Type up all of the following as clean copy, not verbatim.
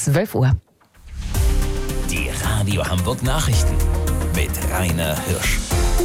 12 Uhr. Die Radio Hamburg Nachrichten mit Rainer Hirsch.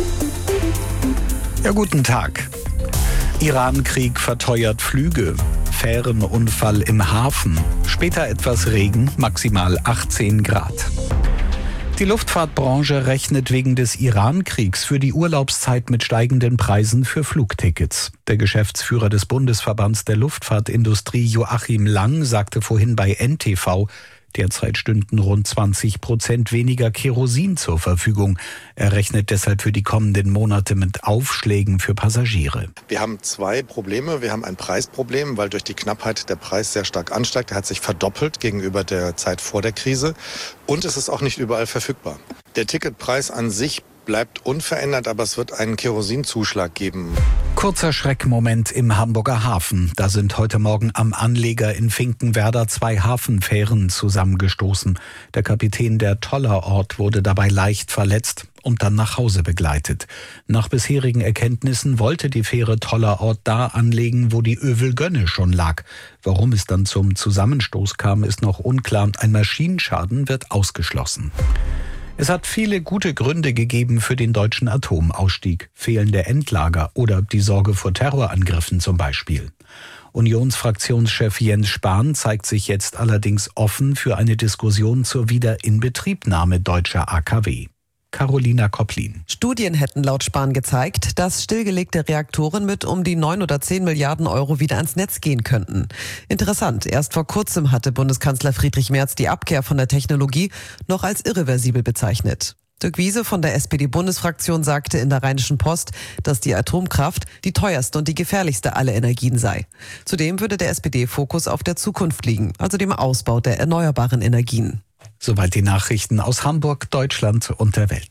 Ja, guten Tag. Irankrieg verteuert Flüge. Fährenunfall im Hafen. Später etwas Regen, maximal 18 Grad. Die Luftfahrtbranche rechnet wegen des Irankriegs für die Urlaubszeit mit steigenden Preisen für Flugtickets. Der Geschäftsführer des Bundesverbands der Luftfahrtindustrie Joachim Lang sagte vorhin bei NTV, derzeit stünden rund 20% weniger Kerosin zur Verfügung. Er rechnet deshalb für die kommenden Monate mit Aufschlägen für Passagiere. Wir haben zwei Probleme. Wir haben ein Preisproblem, weil durch die Knappheit der Preis sehr stark ansteigt. Er hat sich verdoppelt gegenüber der Zeit vor der Krise. Und es ist auch nicht überall verfügbar. Der Ticketpreis an sich bleibt unverändert, aber es wird einen Kerosinzuschlag geben. Kurzer Schreckmoment im Hamburger Hafen. Da sind heute Morgen am Anleger in Finkenwerder 2 Hafenfähren zusammengestoßen. Der Kapitän der Tollerort wurde dabei leicht verletzt und dann nach Hause begleitet. Nach bisherigen Erkenntnissen wollte die Fähre Tollerort da anlegen, wo die Övelgönne schon lag. Warum es dann zum Zusammenstoß kam, ist noch unklar. Ein Maschinenschaden wird ausgeschlossen. Es hat viele gute Gründe gegeben für den deutschen Atomausstieg. Fehlende Endlager oder die Sorge vor Terrorangriffen zum Beispiel. Unionsfraktionschef Jens Spahn zeigt sich jetzt allerdings offen für eine Diskussion zur Wiederinbetriebnahme deutscher AKW. Carolina Kopplin. Studien hätten laut Spahn gezeigt, dass stillgelegte Reaktoren mit um die 9 oder 10 Milliarden Euro wieder ans Netz gehen könnten. Interessant, erst vor kurzem hatte Bundeskanzler Friedrich Merz die Abkehr von der Technologie noch als irreversibel bezeichnet. Dirk Wiese von der SPD-Bundesfraktion sagte in der Rheinischen Post, dass die Atomkraft die teuerste und die gefährlichste aller Energien sei. Zudem würde der SPD-Fokus auf der Zukunft liegen, also dem Ausbau der erneuerbaren Energien. Soweit die Nachrichten aus Hamburg, Deutschland und der Welt.